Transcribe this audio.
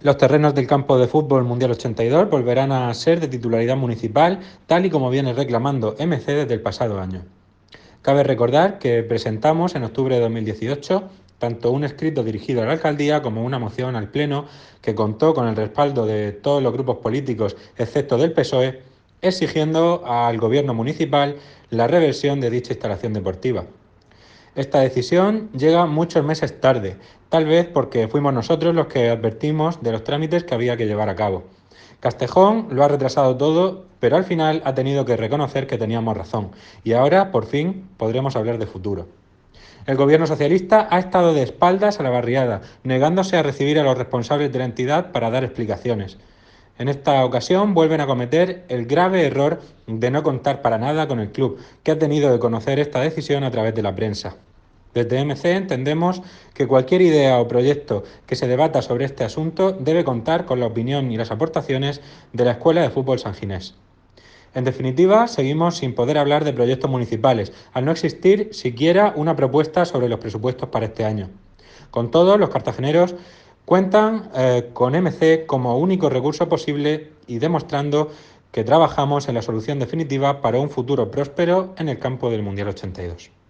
Los terrenos del campo de fútbol Mundial 82 volverán a ser de titularidad municipal, tal y como viene reclamando MC desde el pasado año. Cabe recordar que presentamos en octubre de 2018 tanto un escrito dirigido a la alcaldía como una moción al Pleno que contó con el respaldo de todos los grupos políticos, excepto del PSOE, exigiendo al gobierno municipal la reversión de dicha instalación deportiva. Esta decisión llega muchos meses tarde, tal vez porque fuimos nosotros los que advertimos de los trámites que había que llevar a cabo. Castejón lo ha retrasado todo, pero al final ha tenido que reconocer que teníamos razón, y ahora, por fin, podremos hablar de futuro. El gobierno socialista ha estado de espaldas a la barriada, negándose a recibir a los responsables de la entidad para dar explicaciones. En esta ocasión vuelven a cometer el grave error de no contar para nada con el club, que ha tenido que conocer esta decisión a través de la prensa. Desde MC entendemos que cualquier idea o proyecto que se debata sobre este asunto debe contar con la opinión y las aportaciones de la Escuela de Fútbol San Ginés. En definitiva, seguimos sin poder hablar de proyectos municipales, al no existir siquiera una propuesta sobre los presupuestos para este año. Con todo, los cartageneros cuentan con MC como único recurso posible y demostrando que trabajamos en la solución definitiva para un futuro próspero en el campo del Mundial 82.